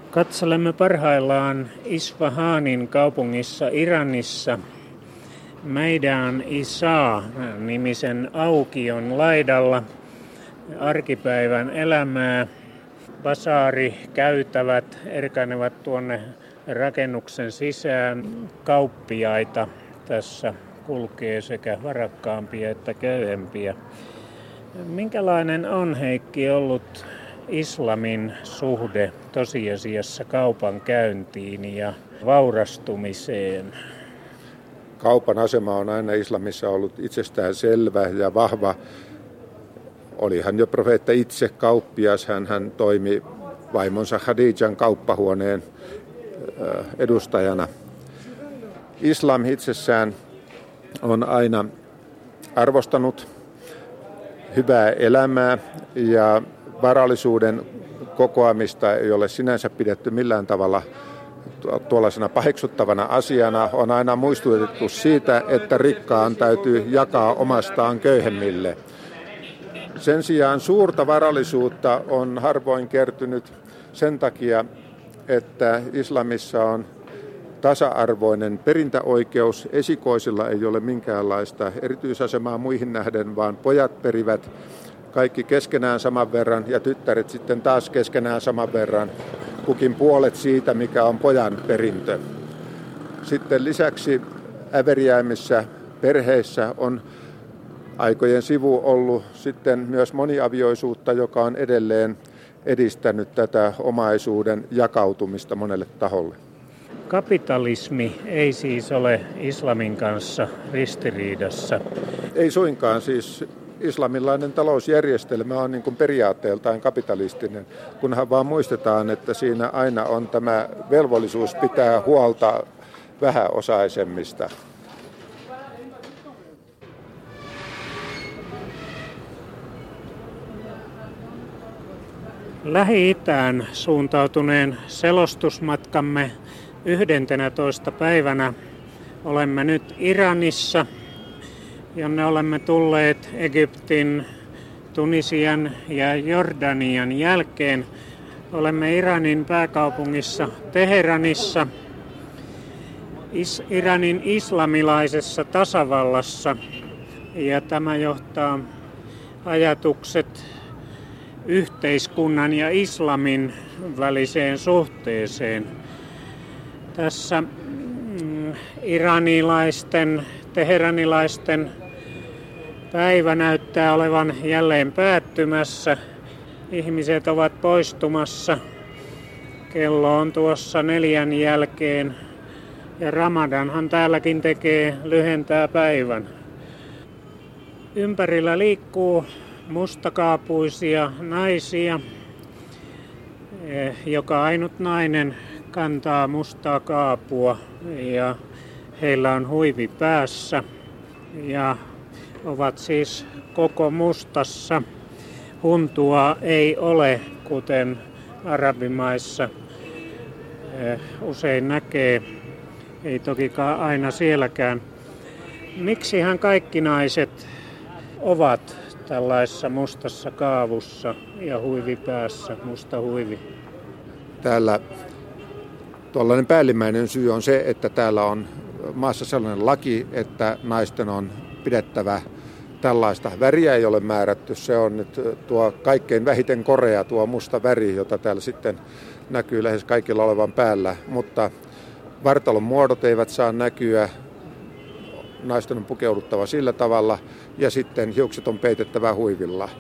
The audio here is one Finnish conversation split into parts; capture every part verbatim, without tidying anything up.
Katselemme parhaillaan Isfahanin kaupungissa Iranissa Maidan Isa-nimisen aukion laidalla arkipäivän elämää. Basaarikäytävät erkanevat tuonne rakennuksen sisään. Kauppiaita tässä kulkee sekä varakkaampia että köyhempiä. Minkälainen on, Heikki, ollut islamin suhde tosiasiassa kaupan käyntiin ja vaurastumiseen? Kaupan asema on aina islamissa ollut itsestään selvä ja vahva. Olihan jo profeetta itse kauppias, hän, hän toimi vaimonsa Khadijan kauppahuoneen edustajana. Islam itsessään on aina arvostanut hyvää elämää ja varallisuuden kokoamista ei ole sinänsä pidetty millään tavalla tuollaisena paheksuttavana asiana. On aina muistutettu siitä, että rikkaan täytyy jakaa omastaan köyhemmille. Sen sijaan suurta varallisuutta on harvoin kertynyt sen takia, että islamissa on tasa-arvoinen perintäoikeus. Esikoisilla ei ole minkäänlaista erityisasemaa muihin nähden, vaan pojat perivät kaikki keskenään saman verran ja tyttäret sitten taas keskenään saman verran, kukin puolet siitä, mikä on pojan perintö. Sitten lisäksi äveriäimissä perheissä on aikojen sivu ollut sitten myös moniavioisuutta, joka on edelleen edistänyt tätä omaisuuden jakautumista monelle taholle. Kapitalismi ei siis ole islamin kanssa ristiriidassa. Ei suinkaan, siis islamilainen talousjärjestelmä on niin kuin periaatteeltaan kapitalistinen, kunhan vaan muistetaan, että siinä aina on tämä velvollisuus pitää huolta vähäosaisemmista. Lähi-itään suuntautuneen selostusmatkamme yhdentenätoista päivänä olemme nyt Iranissa, jonne olemme tulleet Egyptin, Tunisian ja Jordanian jälkeen. Olemme Iranin pääkaupungissa Teheranissa, Is- Iranin islamilaisessa tasavallassa, ja tämä johtaa ajatukset yhteiskunnan ja islamin väliseen suhteeseen. Tässä mm, iranilaisten, teheranilaisten päivä näyttää olevan jälleen päättymässä. Ihmiset ovat poistumassa. Kello on tuossa neljän jälkeen ja Ramadanhan täälläkin tekee lyhentää päivän. Ympärillä liikkuu mustakaapuisia naisia. Joka ainut nainen kantaa mustaa kaapua ja heillä on huivi päässä ja ovat siis koko mustassa. Huntua ei ole, kuten arabimaissa usein näkee, ei tokikaan aina sielläkään. Miksihän kaikki naiset ovat tällaisessa mustassa kaavussa ja huivi päässä, musta huivi? Täällä tuollainen päällimmäinen syy on se, että täällä on maassa sellainen laki, että naisten on pidettävä tällaista väriä, ei ole määrätty. Se on nyt tuo kaikkein vähiten korea, tuo musta väri, jota täällä sitten näkyy lähes kaikilla olevan päällä. Mutta vartalon muodot eivät saa näkyä. Naisten on pukeuduttava sillä tavalla ja sitten hiukset on peitettävä huivilla.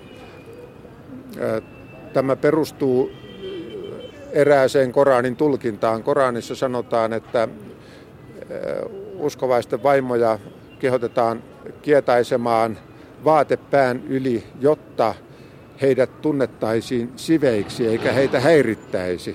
Tämä perustuu erääseen Koranin tulkintaan. Koranissa sanotaan, että uskovaisten vaimoja kehotetaan kietaisemaan vaatepään yli, jotta heidät tunnettaisiin siveiksi eikä heitä häirittäisi.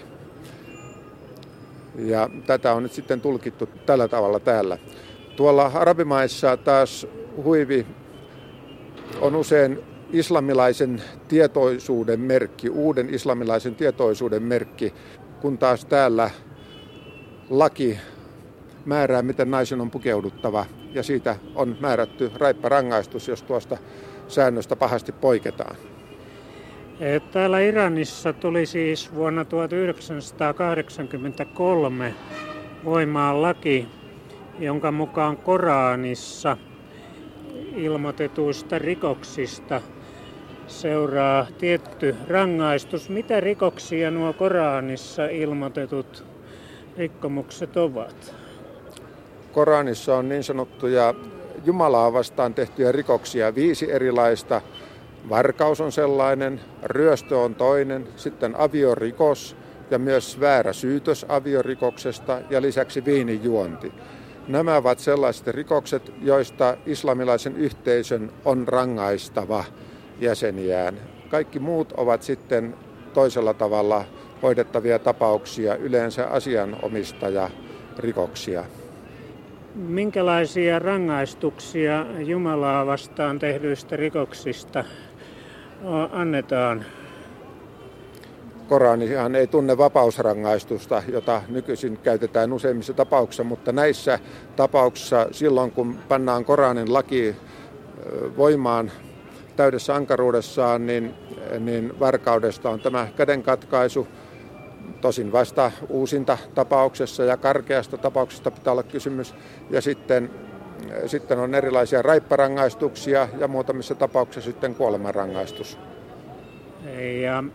Ja tätä on nyt sitten tulkittu tällä tavalla täällä. Tuolla arabimaissa taas huivi on usein islamilaisen tietoisuuden merkki, uuden islamilaisen tietoisuuden merkki, kun taas täällä laki määrää, miten naisen on pukeuduttava, ja siitä on määrätty raippa rangaistus, jos tuosta säännöstä pahasti poiketaan. Täällä Iranissa tuli siis vuonna tuhatyhdeksänsataakahdeksankymmentäkolme voimaan laki, jonka mukaan Koranissa ilmoitetuista rikoksista seuraa tietty rangaistus. Mitä rikoksia nuo Koranissa ilmoitetut rikkomukset ovat? Koranissa on niin sanottuja Jumalaa vastaan tehtyjä rikoksia viisi erilaista. Varkaus on sellainen, ryöstö on toinen, sitten aviorikos ja myös väärä syytös aviorikoksesta ja lisäksi viinijuonti. Nämä ovat sellaiset rikokset, joista islamilaisen yhteisön on rangaistava jäseniään. Kaikki muut ovat sitten toisella tavalla hoidettavia tapauksia, yleensä asianomistajarikoksia. Minkälaisia rangaistuksia Jumalaa vastaan tehdyistä rikoksista annetaan? Koranihan ei tunne vapausrangaistusta, jota nykyisin käytetään useimmissa tapauksissa, mutta näissä tapauksissa silloin, kun pannaan Koranin laki voimaan täydessä ankaruudessaan, niin, niin varkaudesta on tämä kädenkatkaisutosin vasta uusinta tapauksessa ja karkeasta tapauksesta pitää olla kysymys. Ja sitten, sitten on erilaisia raipparangaistuksia ja muutamissa tapauksissa sitten kuolemanrangaistus. Ja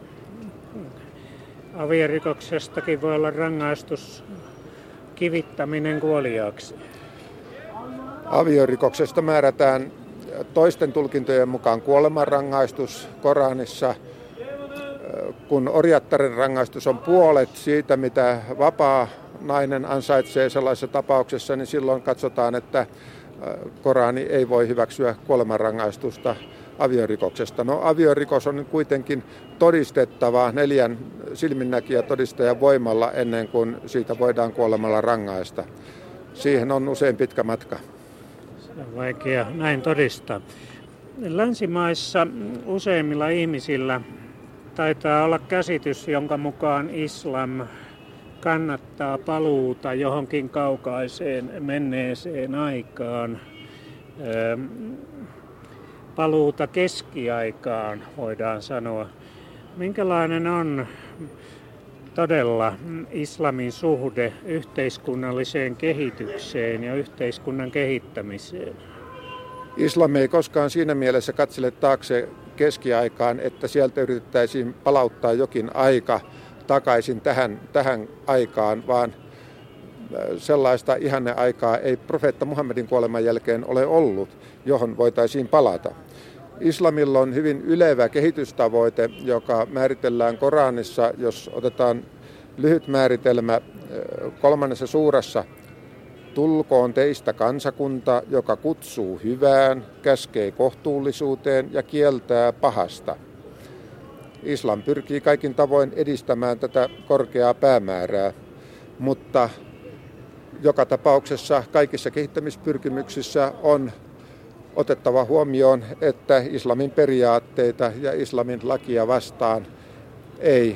aviorikoksestakin voi olla rangaistus kivittäminen kuoliaaksi. Aviorikoksesta määrätään toisten tulkintojen mukaan kuolemanrangaistus Koranissa, kun orjattaren rangaistus on puolet siitä, mitä vapaa nainen ansaitsee sellaisessa tapauksessa, niin silloin katsotaan, että Korani ei voi hyväksyä kuolemanrangaistusta aviorikoksesta. No aviorikos on kuitenkin todistettava neljän silminnäkijä todistajan voimalla ennen kuin siitä voidaan kuolemalla rangaista. Siihen on usein pitkä matka. Se on vaikea näin todistaa. Länsimaissa useimmilla ihmisillä taitaa olla käsitys, jonka mukaan islam kannattaa paluuta johonkin kaukaiseen menneeseen aikaan. Paluuta keskiaikaan, voidaan sanoa. Minkälainen on todella islamin suhde yhteiskunnalliseen kehitykseen ja yhteiskunnan kehittämiseen? Islam ei koskaan siinä mielessä katsele taakse keskiaikaan, että sieltä yritettäisiin palauttaa jokin aika takaisin tähän, tähän aikaan, vaan sellaista ihanneaikaa ei profeetta Muhammedin kuoleman jälkeen ole ollut, johon voitaisiin palata. Islamilla on hyvin ylevä kehitystavoite, joka määritellään Koranissa, jos otetaan lyhyt määritelmä kolmannessa suurassa. Tulkoon teistä kansakunta, joka kutsuu hyvään, käskee kohtuullisuuteen ja kieltää pahasta. Islam pyrkii kaikin tavoin edistämään tätä korkeaa päämäärää, mutta joka tapauksessa kaikissa kehittämispyrkimyksissä on otettava huomioon, että islamin periaatteita ja islamin lakia vastaan ei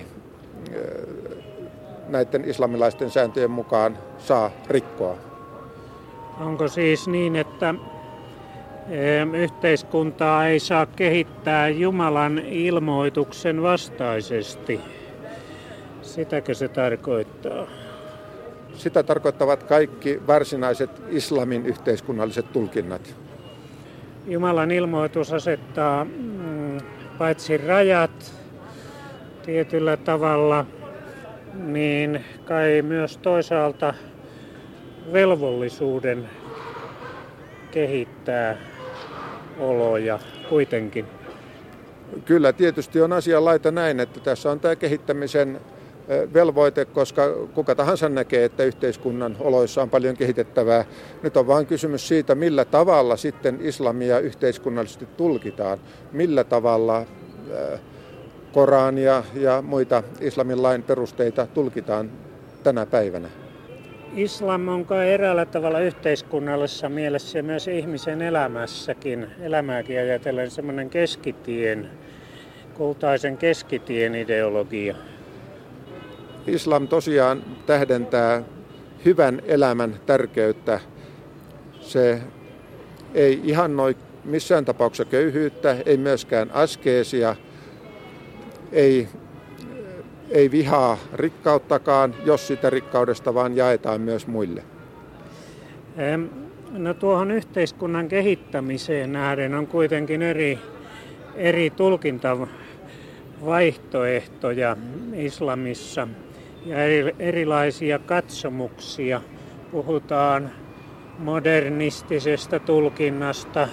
näiden islamilaisten sääntöjen mukaan saa rikkoa. Onko siis niin, että yhteiskuntaa ei saa kehittää Jumalan ilmoituksen vastaisesti? Sitäkö se tarkoittaa? Sitä tarkoittavat kaikki varsinaiset islamin yhteiskunnalliset tulkinnat. Jumalan ilmoitus asettaa mm, paitsi rajat tietyllä tavalla, niin kai myös toisaalta velvollisuuden kehittää oloja kuitenkin. Kyllä, tietysti on asianlaita näin, että tässä on tämä kehittämisen velvoite, koska kuka tahansa näkee, että yhteiskunnan oloissa on paljon kehitettävää. Nyt on vain kysymys siitä, millä tavalla sitten islamia yhteiskunnallisesti tulkitaan, millä tavalla Korania ja muita islamin lain perusteita tulkitaan tänä päivänä. Islam on kai eräällä tavalla yhteiskunnallisessa mielessä ja myös ihmisen elämässäkin, elämääkin ajatellen semmoinen keskitien, kultaisen keskitien ideologia. Islam tosiaan tähdentää hyvän elämän tärkeyttä. Se ei ihannoi missään tapauksessa köyhyyttä, ei myöskään askeesia. ei, ei vihaa rikkauttakaan, jos sitä rikkaudesta vaan jaetaan myös muille. No tuohon yhteiskunnan kehittämiseen nähden on kuitenkin eri, eri tulkintavaihtoehtoja islamissa ja eri, erilaisia katsomuksia. Puhutaan modernistisesta tulkinnasta,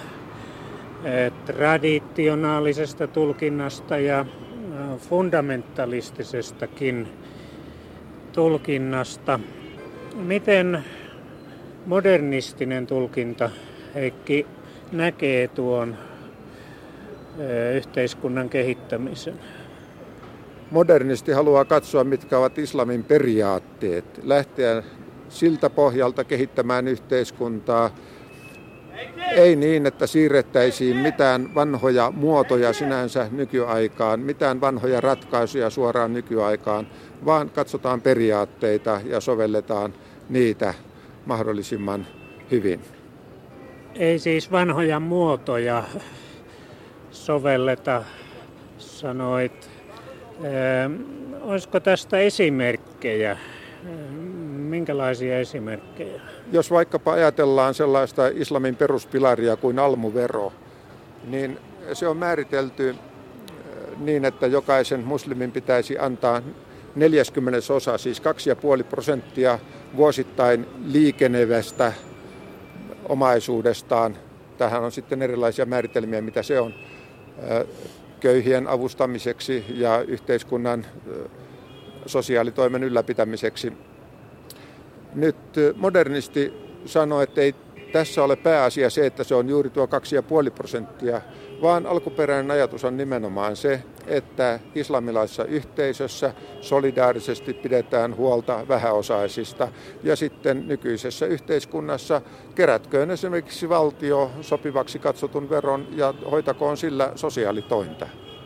traditionaalisesta tulkinnasta ja fundamentalistisestakin tulkinnasta. Miten modernistinen tulkinta, Heikki, näkee tuon yhteiskunnan kehittämisen? Modernisti haluaa katsoa, mitkä ovat islamin periaatteet, lähteä siltä pohjalta kehittämään yhteiskuntaa. Ei niin, että siirrettäisiin mitään vanhoja muotoja sinänsä nykyaikaan, mitään vanhoja ratkaisuja suoraan nykyaikaan, vaan katsotaan periaatteita ja sovelletaan niitä mahdollisimman hyvin. Ei siis vanhoja muotoja sovelleta, sanoit. Olisiko tästä esimerkkejä? Minkälaisia esimerkkejä? Jos vaikkapa ajatellaan sellaista islamin peruspilaria kuin almuvero, niin se on määritelty niin, että jokaisen muslimin pitäisi antaa neljäskymmenesosa, siis kaksi pilkku viisi prosenttia vuosittain liikenevästä omaisuudestaan. Tähän on sitten erilaisia määritelmiä, mitä se on, köyhien avustamiseksi ja yhteiskunnan sosiaalitoimen ylläpitämiseksi. Nyt modernisti sanoo, että ei tässä ole pääasia se, että se on juuri tuo kaksi pilkku viisi prosenttia, vaan alkuperäinen ajatus on nimenomaan se, että islamilaisessa yhteisössä solidaarisesti pidetään huolta vähäosaisista ja sitten nykyisessä yhteiskunnassa kerätköön esimerkiksi valtio sopivaksi katsotun veron ja hoitakoon sillä sosiaalitointa.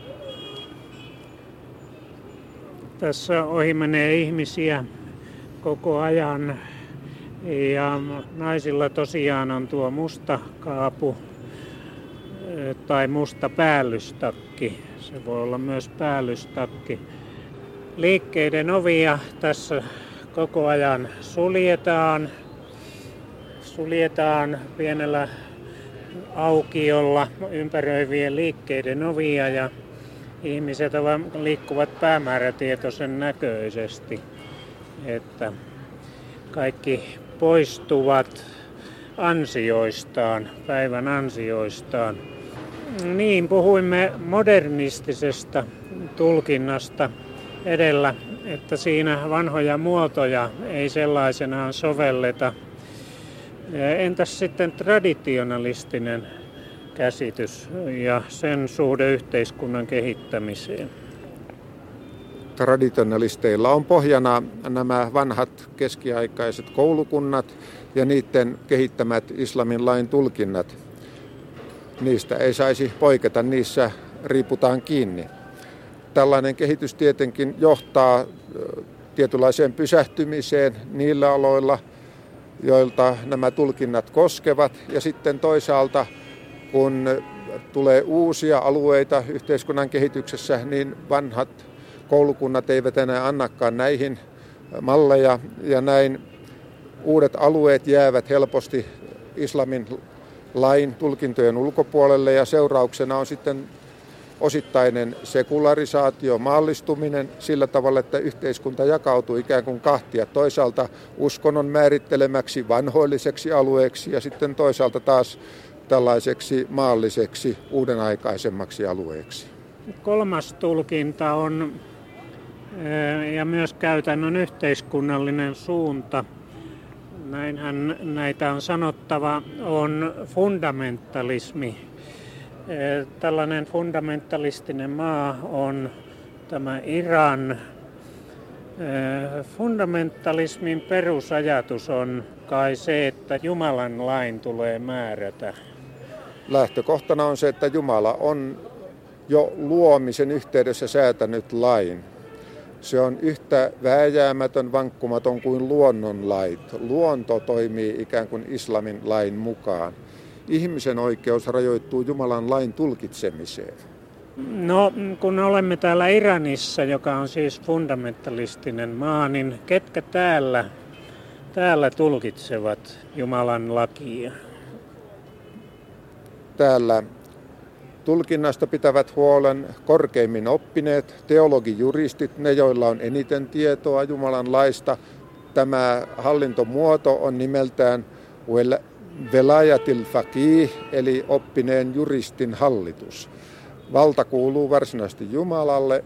Tässä ohi menee ihmisiä koko ajan ja naisilla tosiaan on tuo musta kaapu tai musta päällystakki. Se voi olla myös päällystakki. Liikkeiden ovia tässä koko ajan suljetaan. Suljetaan pienellä aukiolla ympäröivien liikkeiden ovia ja ihmiset liikkuvat päämäärätietoisen näköisesti, että kaikki poistuvat ansioistaan, päivän ansioistaan. Niin, puhuimme modernistisesta tulkinnasta edellä, että siinä vanhoja muotoja ei sellaisenaan sovelleta. Entäs sitten traditionalistinen käsitys ja sen suhde yhteiskunnan kehittämiseen? Traditionalisteilla on pohjana nämä vanhat keskiaikaiset koulukunnat ja niiden kehittämät islamin lain tulkinnat. Niistä ei saisi poiketa, niissä riiputaan kiinni. Tällainen kehitys tietenkin johtaa tietynlaiseen pysähtymiseen niillä aloilla, joilta nämä tulkinnat koskevat. Ja sitten toisaalta, kun tulee uusia alueita yhteiskunnan kehityksessä, niin vanhat koulukunnat eivät enää annakaan näihin malleja. Ja näin uudet alueet jäävät helposti islamin lain tulkintojen ulkopuolelle ja seurauksena on sitten osittainen sekularisaatio, maallistuminen sillä tavalla, että yhteiskunta jakautuu ikään kuin kahtia. Toisaalta uskonnon määrittelemäksi vanhoilliseksi alueeksi ja sitten toisaalta taas tällaiseksi maalliseksi uudenaikaisemmaksi alueeksi. Kolmas tulkinta on ja myös käytännön yhteiskunnallinen suunta. Näinhän näitä on sanottava, on fundamentalismi. Tällainen fundamentalistinen maa on tämä Iran. Fundamentalismin perusajatus on kai se, että Jumalan lain tulee määrätä. Lähtökohtana on se, että Jumala on jo luomisen yhteydessä säätänyt lain. Se on yhtä vääjäämätön, vankkumaton kuin luonnonlait. Luonto toimii ikään kuin islamin lain mukaan. Ihmisen oikeus rajoittuu Jumalan lain tulkitsemiseen. No, kun olemme täällä Iranissa, joka on siis fundamentalistinen maa, niin ketkä täällä, täällä tulkitsevat Jumalan lakia? Täällä tulkinnasta pitävät huolen korkeimmin oppineet, teologijuristit, ne joilla on eniten tietoa Jumalan laista. Tämä hallintomuoto on nimeltään Velayatil Faqih, eli oppineen juristin hallitus. Valta kuuluu varsinaisesti Jumalalle,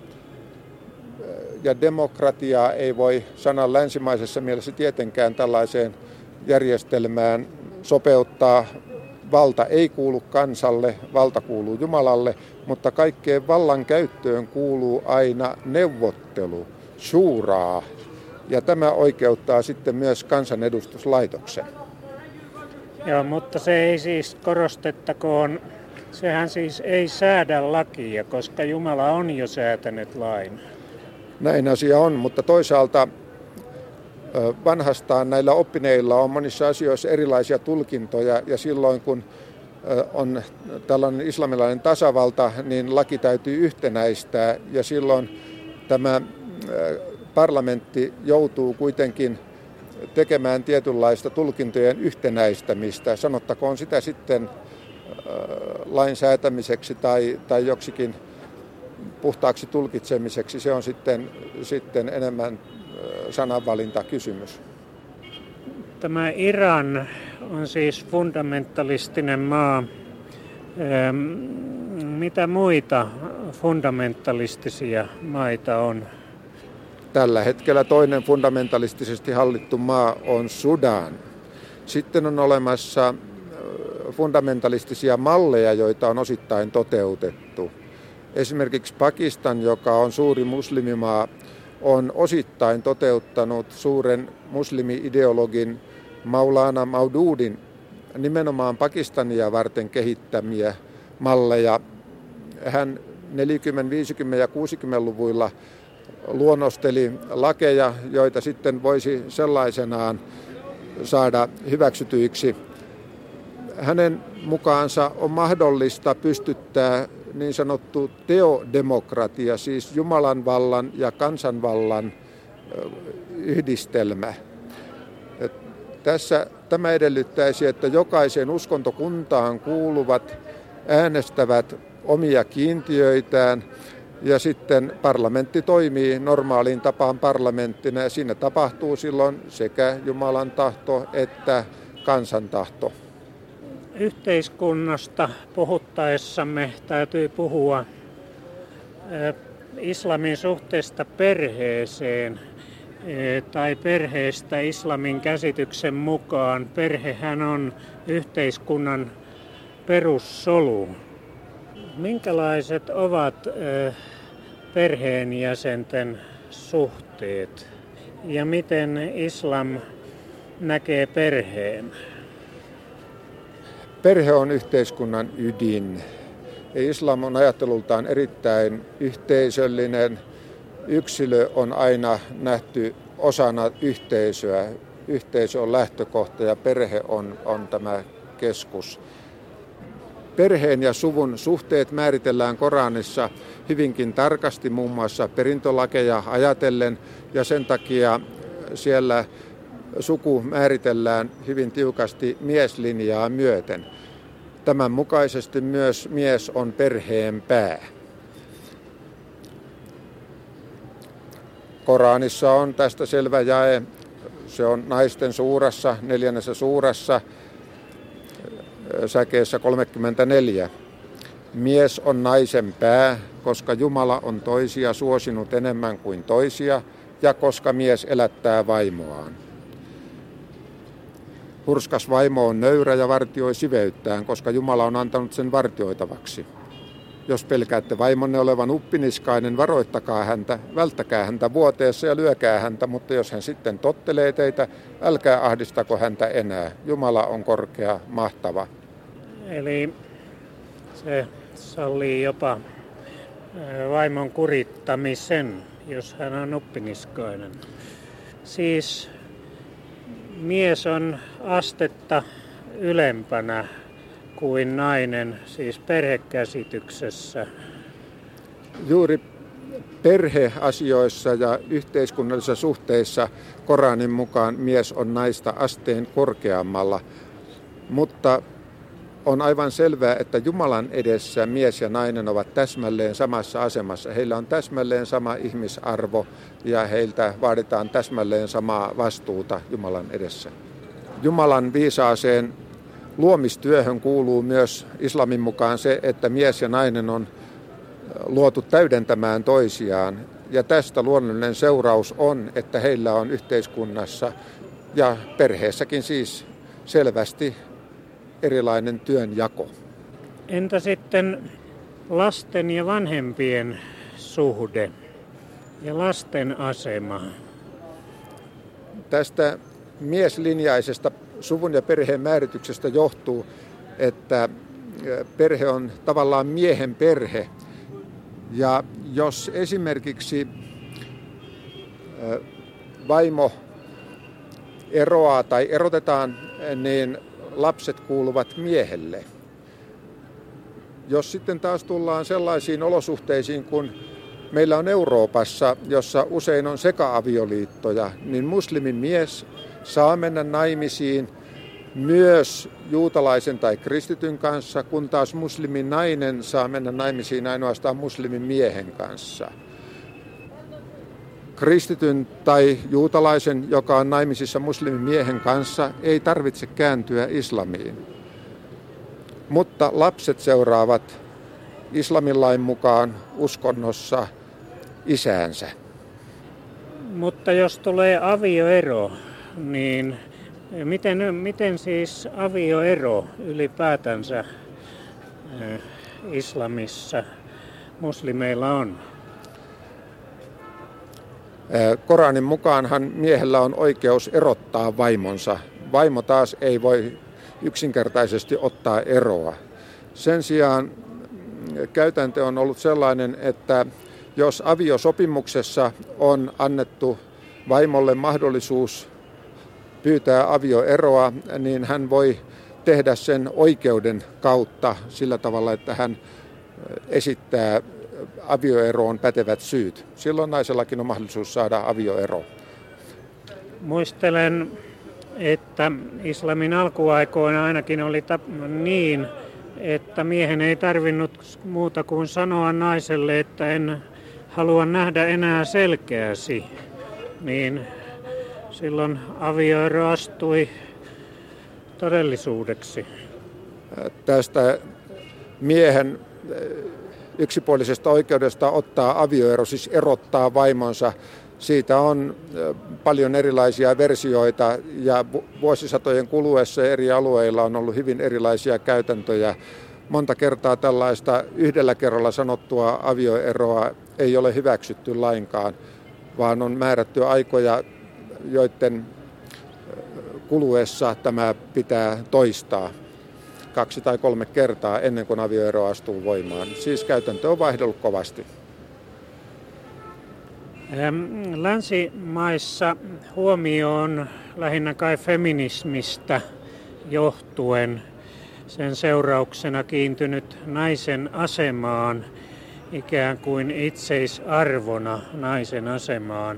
ja demokratiaa ei voi sanan länsimaisessa mielessä tietenkään tällaiseen järjestelmään sopeuttaa. Valta ei kuulu kansalle, valta kuuluu Jumalalle, mutta kaikkeen vallan käyttöön kuuluu aina neuvottelu, shuuraa, ja tämä oikeuttaa sitten myös kansanedustuslaitoksen. Joo, mutta se ei siis korostettakoon, sehän siis ei säädä lakia, koska Jumala on jo säätänyt lain. Näin asia on, mutta toisaalta vanhastaan näillä oppineilla on monissa asioissa erilaisia tulkintoja, ja silloin kun on tällainen islamilainen tasavalta, niin laki täytyy yhtenäistää, ja silloin tämä parlamentti joutuu kuitenkin tekemään tietynlaista tulkintojen yhtenäistämistä. Sanottakoon sitä sitten lain säätämiseksi tai, tai joksikin puhtaaksi tulkitsemiseksi, se on sitten, sitten enemmän sananvalintakysymys. Tämä Iran on siis fundamentalistinen maa. Mitä muita fundamentalistisia maita on? Tällä hetkellä toinen fundamentalistisesti hallittu maa on Sudan. Sitten on olemassa fundamentalistisia malleja, joita on osittain toteutettu. Esimerkiksi Pakistan, joka on suuri muslimimaa, on osittain toteuttanut suuren muslimi-ideologin Maulana Maududin nimenomaan Pakistania varten kehittämiä malleja. Hän neljäkymmentä-, viisikymmentä- ja kuusikymmentäluvuilla luonnosteli lakeja, joita sitten voisi sellaisenaan saada hyväksytyiksi. Hänen mukaansa on mahdollista pystyttää niin sanottu teodemokratia, siis Jumalan vallan ja kansanvallan yhdistelmä. Tässä tämä edellyttäisi, että jokaiseen uskontokuntaan kuuluvat äänestävät omia kiintiöitään, ja sitten parlamentti toimii normaaliin tapaan parlamenttina, ja siinä tapahtuu silloin sekä Jumalan tahto että kansan tahto. Yhteiskunnasta puhuttaessamme täytyy puhua islamin suhteesta perheeseen tai perheestä islamin käsityksen mukaan. Perhehän on yhteiskunnan perussolu. Minkälaiset ovat perheenjäsenten suhteet ja miten islam näkee perheen? Perhe on yhteiskunnan ydin. Islam on ajattelultaan erittäin yhteisöllinen. Yksilö on aina nähty osana yhteisöä. Yhteisö on lähtökohta ja perhe on, on tämä keskus. Perheen ja suvun suhteet määritellään Koranissa hyvinkin tarkasti, muun muassa perintölakeja ajatellen, ja sen takia siellä suku määritellään hyvin tiukasti mieslinjaa myöten. Tämän mukaisesti myös mies on perheen pää. Koranissa on tästä selvä jae. Se on naisten suurassa, neljännessä suurassa, säkeessä kolmekymmentäneljä. Mies on naisen pää, koska Jumala on toisia suosinut enemmän kuin toisia, ja koska mies elättää vaimoaan. Hurskas vaimo on nöyrä ja vartioi siveyttään, koska Jumala on antanut sen vartioitavaksi. Jos pelkäätte vaimonne olevan uppiniskainen, varoittakaa häntä, välttäkää häntä vuoteessa ja lyökää häntä, mutta jos hän sitten tottelee teitä, älkää ahdistako häntä enää. Jumala on korkea, mahtava. Eli se sallii jopa vaimon kurittamisen, jos hän on uppiniskainen. Siis mies on astetta ylempänä kuin nainen, siis perhekäsityksessä. Juuri perheasioissa ja yhteiskunnallisissa suhteissa Koranin mukaan mies on naista asteen korkeammalla, mutta on aivan selvää, että Jumalan edessä mies ja nainen ovat täsmälleen samassa asemassa. Heillä on täsmälleen sama ihmisarvo ja heiltä vaaditaan täsmälleen samaa vastuuta Jumalan edessä. Jumalan viisaaseen luomistyöhön kuuluu myös islamin mukaan se, että mies ja nainen on luotu täydentämään toisiaan. Ja tästä luonnollinen seuraus on, että heillä on yhteiskunnassa ja perheessäkin siis selvästi erilainen työnjako. Entä sitten lasten ja vanhempien suhde ja lasten asema? Tästä mieslinjaisesta suvun ja perheen määrityksestä johtuu, että perhe on tavallaan miehen perhe. Ja jos esimerkiksi vaimo eroaa tai erotetaan, niin lapset kuuluvat miehelle. Jos sitten taas tullaan sellaisiin olosuhteisiin, kun meillä on Euroopassa, jossa usein on seka-avioliittoja, niin muslimin mies saa mennä naimisiin myös juutalaisen tai kristityn kanssa, kun taas muslimin nainen saa mennä naimisiin ainoastaan muslimin miehen kanssa. Kristityn tai juutalaisen, joka on naimisissa muslimin miehen kanssa, ei tarvitse kääntyä islamiin. Mutta lapset seuraavat islamin lain mukaan uskonnossa isäänsä. Mutta jos tulee avioero, niin miten, miten siis avioero ylipäätänsä islamissa muslimeilla on? Koranin mukaanhan miehellä on oikeus erottaa vaimonsa. Vaimo taas ei voi yksinkertaisesti ottaa eroa. Sen sijaan käytäntö on ollut sellainen, että jos aviosopimuksessa on annettu vaimolle mahdollisuus pyytää avioeroa, niin hän voi tehdä sen oikeuden kautta sillä tavalla, että hän esittää avioeroon pätevät syyt. Silloin naisellakin on mahdollisuus saada avioero. Muistelen, että islamin alkuaikoina ainakin oli niin, että miehen ei tarvinnut muuta kuin sanoa naiselle, että en halua nähdä enää selkeäsi. Niin silloin avioero astui todellisuudeksi. Tästä miehen yksipuolisesta oikeudesta ottaa avioero, siis erottaa vaimonsa, siitä on paljon erilaisia versioita ja vuosisatojen kuluessa eri alueilla on ollut hyvin erilaisia käytäntöjä. Monta kertaa tällaista yhdellä kerralla sanottua avioeroa ei ole hyväksytty lainkaan, vaan on määrätty aikoja, joiden kuluessa tämä pitää toistaa kaksi tai kolme kertaa ennen kuin avioero astuu voimaan. Siis käytäntö on vaihdellut kovasti. Länsimaissa huomio on lähinnä kai feminismistä johtuen sen seurauksena kiintynyt naisen asemaan, ikään kuin itseisarvona naisen asemaan.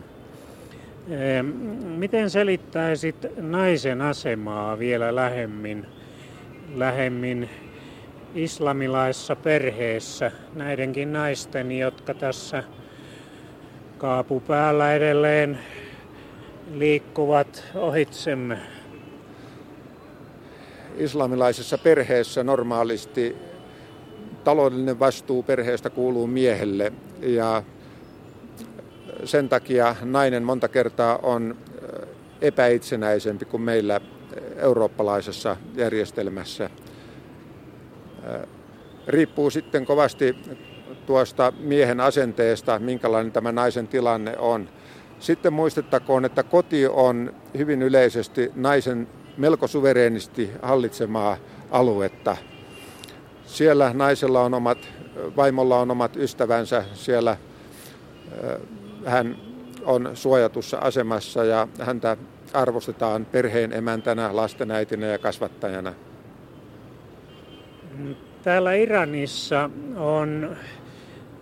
Miten selittäisit naisen asemaa vielä lähemmin, lähemmin islamilaisessa perheessä näidenkin naisten, jotka tässä kaapupäällä edelleen liikkuvat ohitsemme? Islamilaisessa perheessä normaalisti taloudellinen vastuu perheestä kuuluu miehelle ja sen takia nainen monta kertaa on epäitsenäisempi kuin meillä eurooppalaisessa järjestelmässä. Riippuu sitten kovasti tuosta miehen asenteesta, minkälainen tämä naisen tilanne on. Sitten muistettakoon, että koti on hyvin yleisesti naisen melko suvereenisti hallitsemaa aluetta. Siellä naisella on omat, vaimolla on omat ystävänsä, siellä hän on suojatussa asemassa ja häntä arvostetaan perheen emäntänä, lastenäitinä ja kasvattajana. Täällä Iranissa on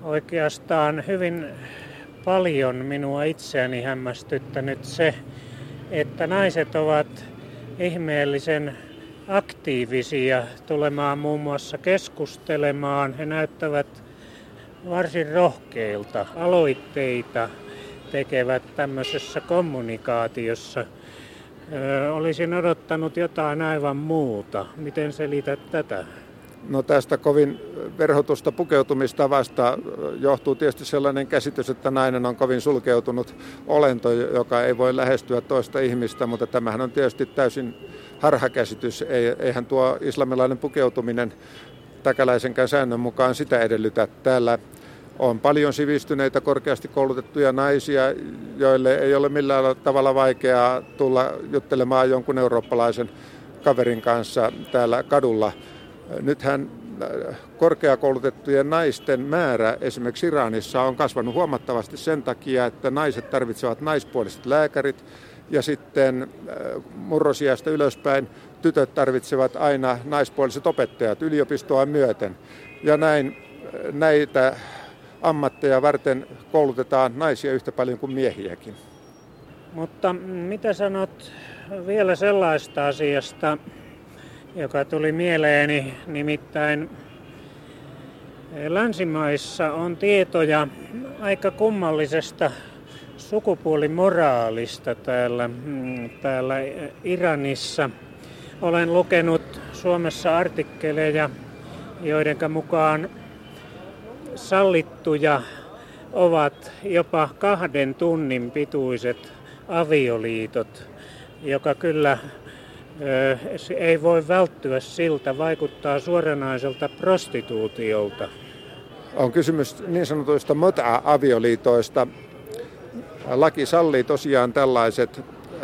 Oikeastaan hyvin paljon minua itseäni hämmästyttänyt se, että naiset ovat ihmeellisen aktiivisia tulemaan muun muassa keskustelemaan. He näyttävät varsin rohkeilta, aloitteita tekevät tämmöisessä kommunikaatiossa. Ö, olisin odottanut jotain aivan muuta. Miten selität tätä? No tästä kovin verhotusta pukeutumistavasta johtuu tietysti sellainen käsitys, että nainen on kovin sulkeutunut olento, joka ei voi lähestyä toista ihmistä, mutta tämähän on tietysti täysin harhakäsitys. Eihän tuo islamilainen pukeutuminen täkäläisenkään säännön mukaan sitä edellytä. Täällä on paljon sivistyneitä, korkeasti koulutettuja naisia, joille ei ole millään tavalla vaikeaa tulla juttelemaan jonkun eurooppalaisen kaverin kanssa täällä kadulla. Nythän korkeakoulutettujen naisten määrä esimerkiksi Iranissa on kasvanut huomattavasti sen takia, että naiset tarvitsevat naispuoliset lääkärit ja sitten murrosiästä ylöspäin tytöt tarvitsevat aina naispuoliset opettajat yliopistoa myöten. Ja näin näitä ammatteja varten koulutetaan naisia yhtä paljon kuin miehiäkin. Mutta mitä sanot vielä sellaista asiasta, joka tuli mieleeni, nimittäin länsimaissa on tietoja aika kummallisesta sukupuolimoraalista täällä, täällä Iranissa. Olen lukenut Suomessa artikkeleja, joiden mukaan sallittuja ovat jopa kahden tunnin pituiset avioliitot, joka kyllä ei voi välttyä siltä, vaikuttaa suoranaiselta prostituutiolta. On kysymys niin sanotuista mut'a-avioliitoista. Laki sallii tosiaan tällaiset.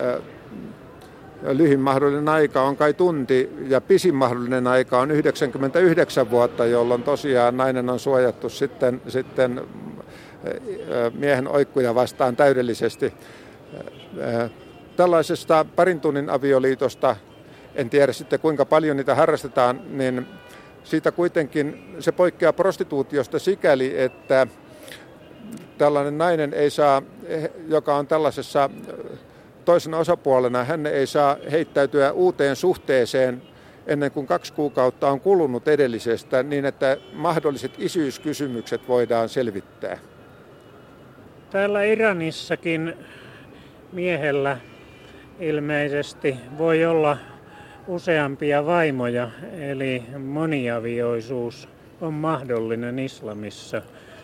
Lyhin mahdollinen aika on kai tunti ja pisin mahdollinen aika on yhdeksänkymmentäyhdeksän vuotta, jolloin tosiaan nainen on suojattu sitten, sitten miehen oikkuja vastaan täydellisesti. Tällaisesta parin tunnin avioliitosta, en tiedä sitten kuinka paljon niitä harrastetaan, niin siitä kuitenkin se poikkeaa prostituutiosta sikäli, että tällainen nainen ei saa, joka on tällaisessa toisena osapuolena, hän ei saa heittäytyä uuteen suhteeseen ennen kuin kaksi kuukautta on kulunut edellisestä, niin että mahdolliset isyyskysymykset voidaan selvittää. Täällä Iranissakin miehellä ilmeisesti voi olla useampia vaimoja, eli moniavioisuus on mahdollinen islamissa.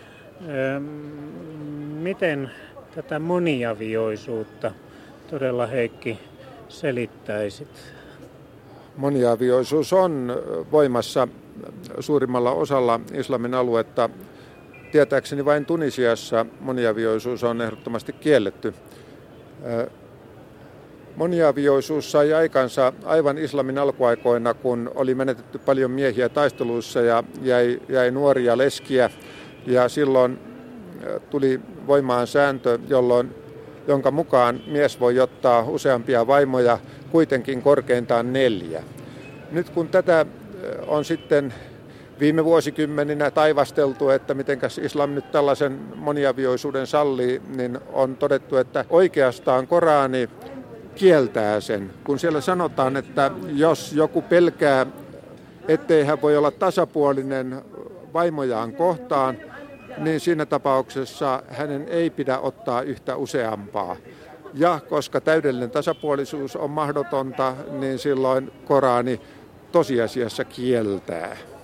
Miten tätä moniavioisuutta todella, Heikki, selittäisit? Moniavioisuus on voimassa suurimmalla osalla islamin aluetta. Tietääkseni vain Tunisiassa moniavioisuus on ehdottomasti kielletty. Moniavioisuus sai aikansa aivan islamin alkuaikoina, kun oli menetetty paljon miehiä taisteluissa ja jäi, jäi nuoria leskiä. Ja silloin tuli voimaan sääntö, jolloin, jonka mukaan mies voi ottaa useampia vaimoja, kuitenkin korkeintaan neljä. Nyt kun tätä on sitten viime vuosikymmeninä taivasteltu, että mitenkäs islam nyt tällaisen moniavioisuuden sallii, niin on todettu, että oikeastaan Korani kieltää sen. Kun siellä sanotaan, että jos joku pelkää, ettei hän voi olla tasapuolinen vaimojaan kohtaan, niin siinä tapauksessa hänen ei pidä ottaa yhtä useampaa. Ja koska täydellinen tasapuolisuus on mahdotonta, niin silloin Korani tosiasiassa kieltää.